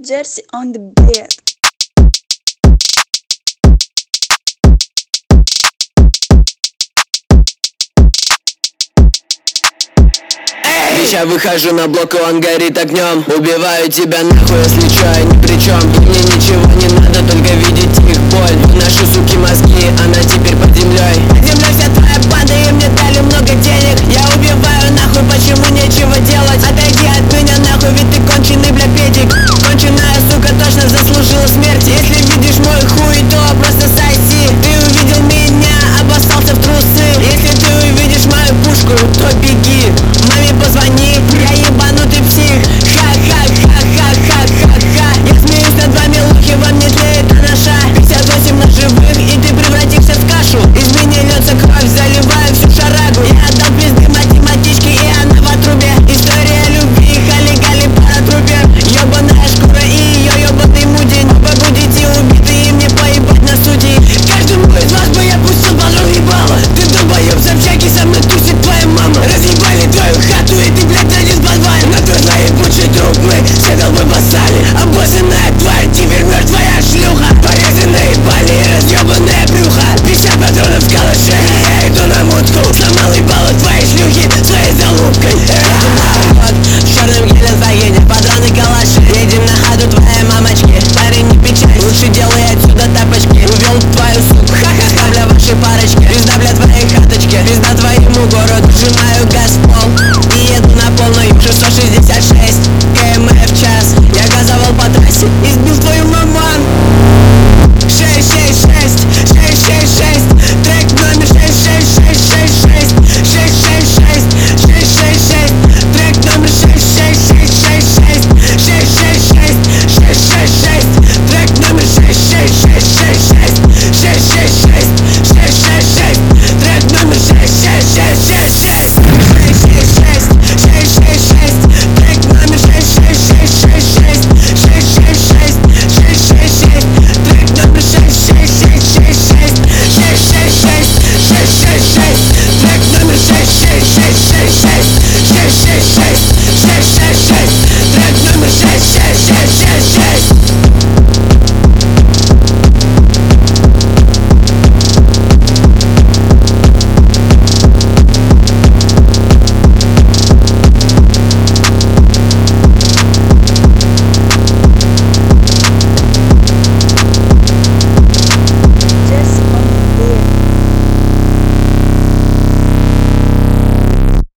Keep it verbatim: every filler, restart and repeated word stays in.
Jersey on the beat. Я выхожу на блок, и он горит огнем. Убиваю тебя нахуй, если чё, я ни при чем. И мне ничего не надо, только видеть их боль. Выношу, суки, мозги, она теперь под землей.